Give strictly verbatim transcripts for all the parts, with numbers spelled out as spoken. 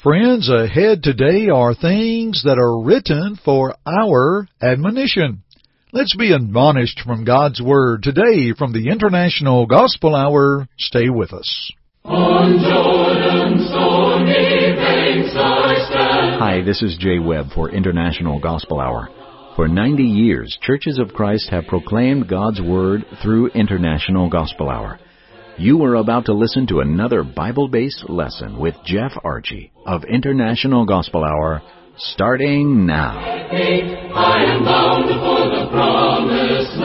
Friends, ahead today are things that are written for our admonition. Let's be admonished from God's Word today from the International Gospel Hour. Stay with us. On Jordan's stormy banks I stand. Hi, this is Jay Webb for International Gospel Hour. For ninety years, Churches of Christ have proclaimed God's Word through International Gospel Hour. You are about to listen to another Bible-based lesson with Jeff Archie of International Gospel Hour, starting now. I am bound for the promised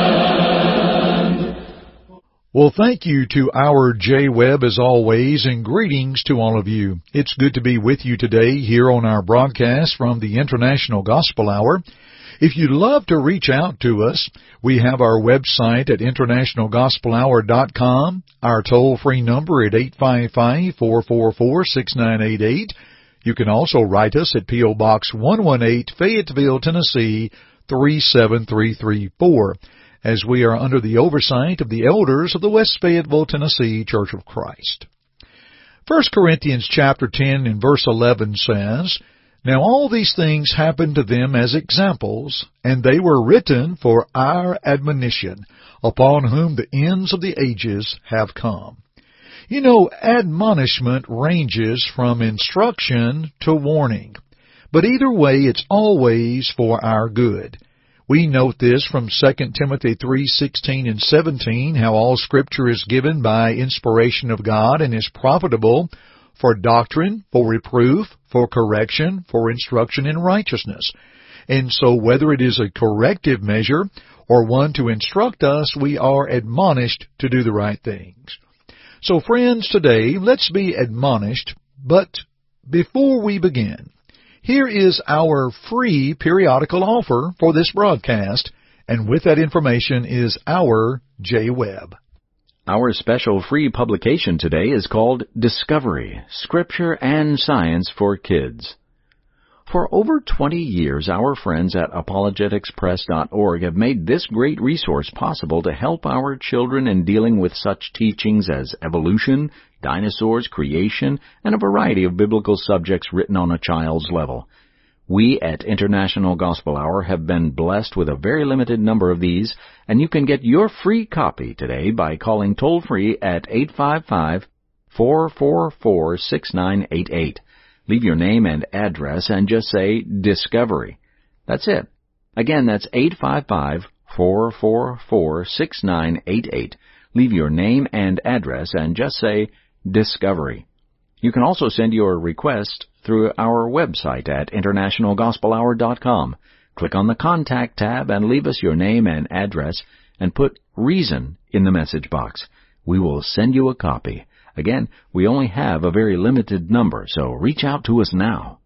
land. Well, thank you to our Jay Webb as always, and greetings to all of you. It's good to be with you today here on our broadcast from the International Gospel Hour. If you'd love to reach out to us, we have our website at international gospel hour dot com, our toll-free number at eight five five, four four four, six nine eight eight. You can also write us at P O. Box one one eight, Fayetteville, Tennessee, three seven three three four, as we are under the oversight of the elders of the West Fayetteville, Tennessee Church of Christ. First Corinthians chapter ten and verse eleven says, "Now all these things happened to them as examples, and they were written for our admonition, upon whom the ends of the ages have come." You know, admonishment ranges from instruction to warning, but either way it's always for our good. We note this from Second Timothy three sixteen and seventeen, how all Scripture is given by inspiration of God and is profitable for doctrine, for reproof, for correction, for instruction in righteousness. And so whether it is a corrective measure or one to instruct us, we are admonished to do the right things. So friends, today, let's be admonished, but before we begin, here is our free periodical offer for this broadcast, and with that information is our Jay Webb. Our special free publication today is called Discovery, Scripture and Science for Kids. For over twenty years, our friends at apologetics press dot org have made this great resource possible to help our children in dealing with such teachings as evolution, dinosaurs, creation, and a variety of biblical subjects written on a child's level. We at International Gospel Hour have been blessed with a very limited number of these, and you can get your free copy today by calling toll-free at eight five five, four four four, six nine eight eight. Leave your name and address and just say Discovery. That's it. Again, that's eight five five, four four four, six nine eight eight. Leave your name and address and just say Discovery. You can also send your request through our website at international gospel hour dot com. Click on the Contact tab and leave us your name and address and put Reason in the message box. We will send you a copy. Again, we only have a very limited number, so reach out to us now.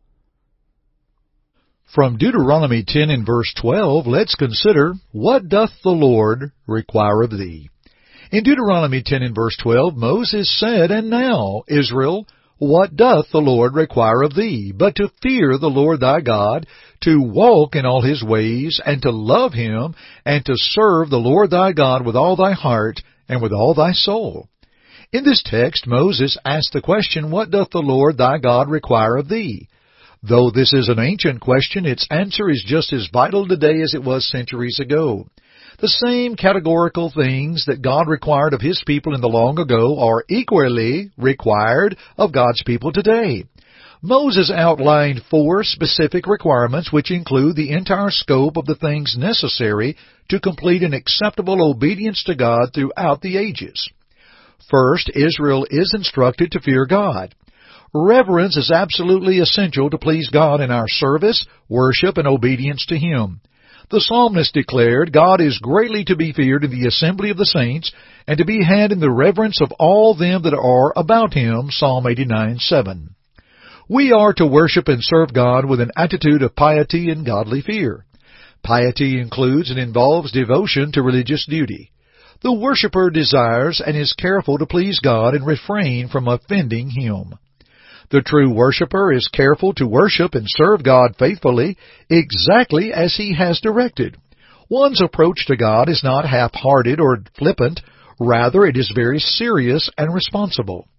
From Deuteronomy ten and verse twelve, let's consider, "What doth the Lord require of thee?" In Deuteronomy ten and verse twelve, Moses said, "And now, Israel, what doth the Lord require of thee, but to fear the Lord thy God, to walk in all his ways, and to love him, and to serve the Lord thy God with all thy heart and with all thy soul?" In this text, Moses asked the question, "What doth the Lord thy God require of thee?" Though this is an ancient question, its answer is just as vital today as it was centuries ago. The same categorical things that God required of His people in the long ago are equally required of God's people today. Moses outlined four specific requirements which include the entire scope of the things necessary to complete an acceptable obedience to God throughout the ages. First, Israel is instructed to fear God. Reverence is absolutely essential to please God in our service, worship, and obedience to Him. The psalmist declared, "God is greatly to be feared in the assembly of the saints, and to be had in the reverence of all them that are about Him." Psalm eighty-nine seven. We are to worship and serve God with an attitude of piety and godly fear. Piety includes and involves devotion to religious duty. The worshiper desires and is careful to please God and refrain from offending Him. The true worshiper is careful to worship and serve God faithfully, exactly as He has directed. One's approach to God is not half-hearted or flippant. Rather, it is very serious and responsible.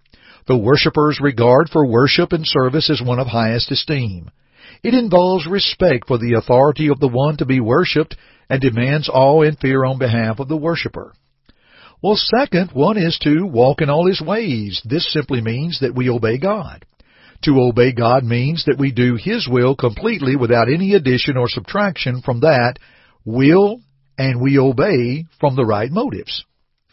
The worshipper's regard for worship and service is one of highest esteem. It involves respect for the authority of the one to be worshipped and demands awe and fear on behalf of the worshipper. Well, second, one is to walk in all His ways. This simply means that we obey God. To obey God means that we do His will completely without any addition or subtraction from that will, and we obey from the right motives.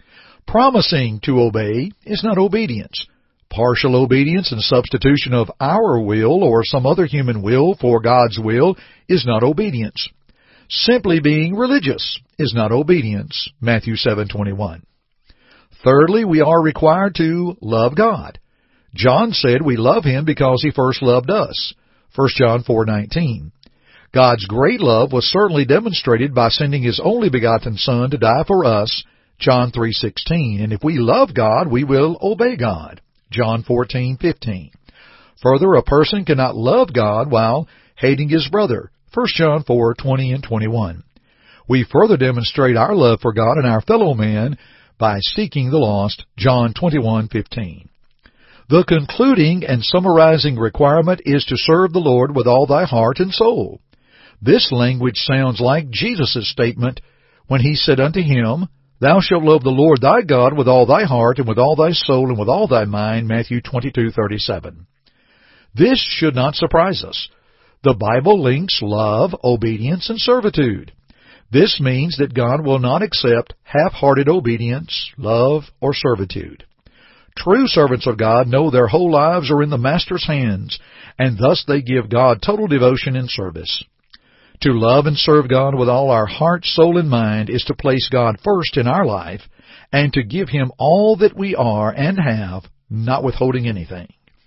Promising to obey is not obedience. Partial obedience and substitution of our will or some other human will for God's will is not obedience. Simply being religious is not obedience. Matthew seven twenty-one. Thirdly, we are required to love God. John said we love Him because He first loved us. First John four nineteen. God's great love was certainly demonstrated by sending His only begotten Son to die for us. John three sixteen. And if we love God, we will obey God. John fourteen fifteen. Further, a person cannot love God while hating his brother. First John four twenty and twenty-one. We further demonstrate our love for God and our fellow man by seeking the lost. John twenty-one fifteen. The concluding and summarizing requirement is to serve the Lord with all thy heart and soul. This language sounds like Jesus' statement when He said unto him, Thou shalt love the Lord thy God with all thy heart and with all thy soul and with all thy mind, Matthew twenty-two thirty-seven. This should not surprise us. The Bible links love, obedience, and servitude. This means that God will not accept half-hearted obedience, love, or servitude. True servants of God know their whole lives are in the Master's hands, and thus they give God total devotion and service. To love and serve God with all our heart, soul, and mind is to place God first in our life and to give Him all that we are and have, not withholding anything.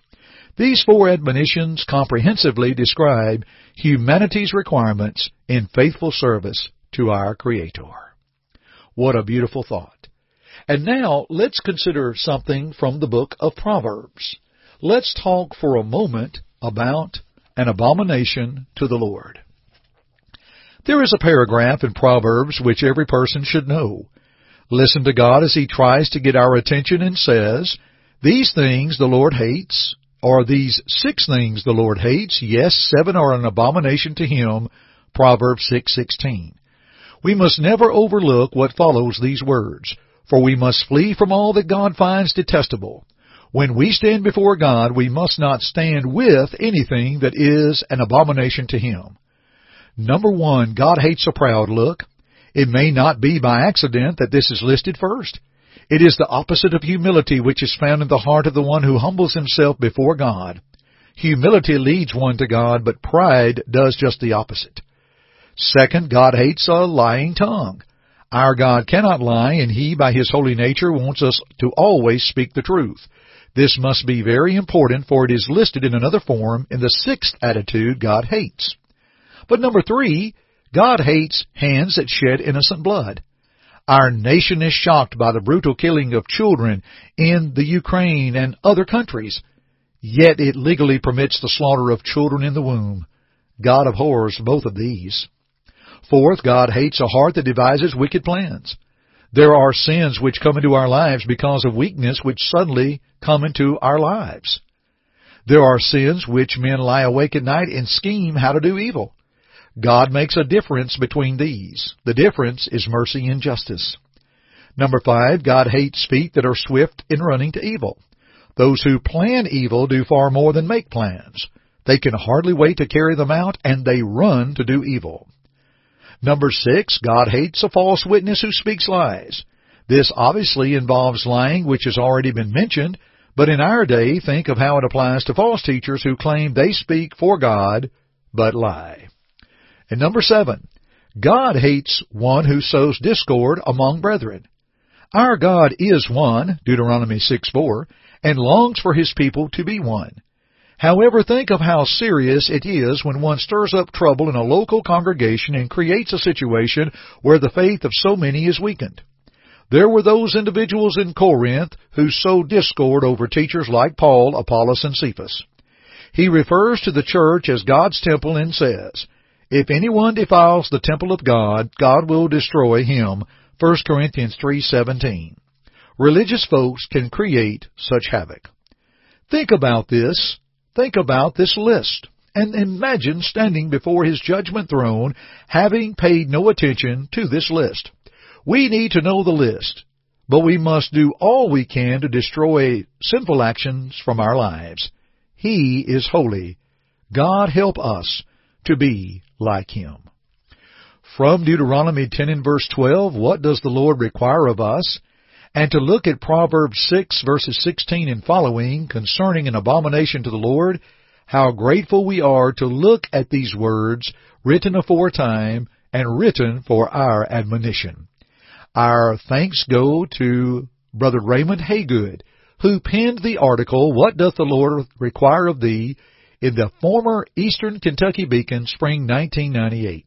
These four admonitions comprehensively describe humanity's requirements in faithful service to our Creator. What a beautiful thought. And now let's consider something from the book of Proverbs. Let's talk for a moment about an abomination to the Lord. There is a paragraph in Proverbs which every person should know. Listen to God as He tries to get our attention and says, These things the Lord hates, or these six things the Lord hates, yes, seven are an abomination to Him, Proverbs six sixteen. We must never overlook what follows these words, for we must flee from all that God finds detestable. When we stand before God, we must not stand with anything that is an abomination to Him. Number one, God hates a proud look. It may not be by accident that this is listed first. It is the opposite of humility which is found in the heart of the one who humbles himself before God. Humility leads one to God, but pride does just the opposite. Second, God hates a lying tongue. Our God cannot lie, and He, by His holy nature, wants us to always speak the truth. This must be very important, for it is listed in another form in the sixth attitude God hates. But number three, God hates hands that shed innocent blood. Our nation is shocked by the brutal killing of children in the Ukraine and other countries. Yet it legally permits the slaughter of children in the womb. God abhors both of these. Fourth, God hates a heart that devises wicked plans. There are sins which come into our lives because of weakness which suddenly come into our lives. There are sins which men lie awake at night and scheme how to do evil. God makes a difference between these. The difference is mercy and justice. Number five, God hates feet that are swift in running to evil. Those who plan evil do far more than make plans. They can hardly wait to carry them out, and they run to do evil. Number six, God hates a false witness who speaks lies. This obviously involves lying, which has already been mentioned, but in our day, think of how it applies to false teachers who claim they speak for God, but lie. And number seven, God hates one who sows discord among brethren. Our God is one, Deuteronomy six four, and longs for His people to be one. However, think of how serious it is when one stirs up trouble in a local congregation and creates a situation where the faith of so many is weakened. There were those individuals in Corinth who sowed discord over teachers like Paul, Apollos, and Cephas. He refers to the church as God's temple and says, If anyone defiles the temple of God, God will destroy him, First Corinthians three seventeen. Religious folks can create such havoc. Think about this. Think about this list. And imagine standing before His judgment throne, having paid no attention to this list. We need to know the list, but we must do all we can to destroy sinful actions from our lives. He is holy. God help us to be like Him. From Deuteronomy ten and verse twelve, what does the Lord require of us? And to look at Proverbs six verses sixteen and following concerning an abomination to the Lord, how grateful we are to look at these words written aforetime and written for our admonition. Our thanks go to Brother Raymond Haygood, who penned the article, What Doth the Lord Require of Thee?, in the former Eastern Kentucky Beacon, spring nineteen ninety-eight.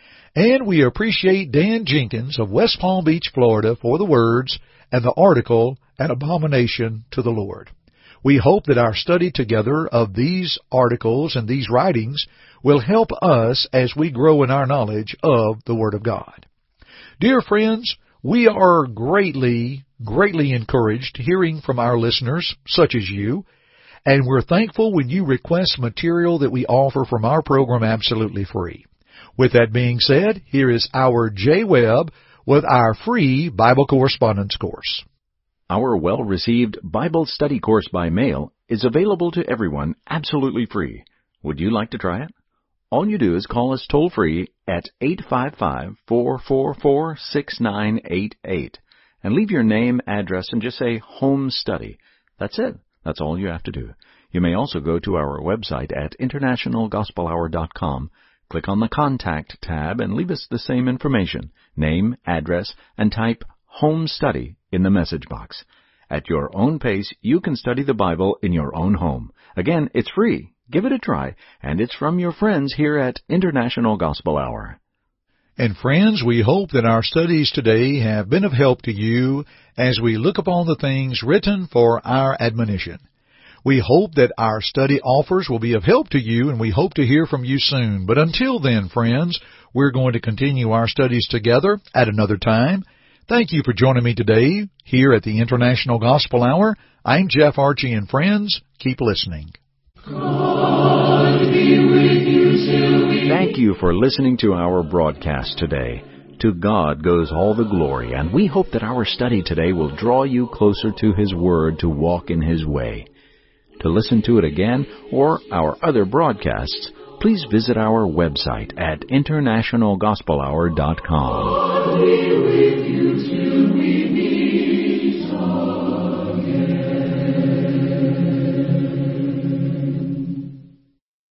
And we appreciate Dan Jenkins of West Palm Beach, Florida, for the words and the article, An Abomination to the Lord. We hope that our study together of these articles and these writings will help us as we grow in our knowledge of the Word of God. Dear friends, we are greatly, greatly encouraged hearing from our listeners, such as you, and we're thankful when you request material that we offer from our program absolutely free. With that being said, here is our Jay Webb with our free Bible correspondence course. Our well-received Bible study course by mail is available to everyone absolutely free. Would you like to try it? All you do is call us toll-free at eight five five, four four four, six nine eight eight and leave your name, address, and just say Home Study. That's it. That's all you have to do. You may also go to our website at international gospel hour dot com, click on the Contact tab, and leave us the same information, name, address, and type Home Study in the message box. At your own pace, you can study the Bible in your own home. Again, it's free. Give it a try, and it's from your friends here at International Gospel Hour. And friends, we hope that our studies today have been of help to you as we look upon the things written for our admonition. We hope that our study offers will be of help to you, and we hope to hear from you soon. But until then, friends, we're going to continue our studies together at another time. Thank you for joining me today here at the International Gospel Hour. I'm Jeff Archie, and friends, keep listening. God be with you till we... Thank you for listening to our broadcast today. To God goes all the glory, and we hope that our study today will draw you closer to His Word to walk in His way. To listen to it again or our other broadcasts, please visit our website at international gospel hour dot com. God be with you.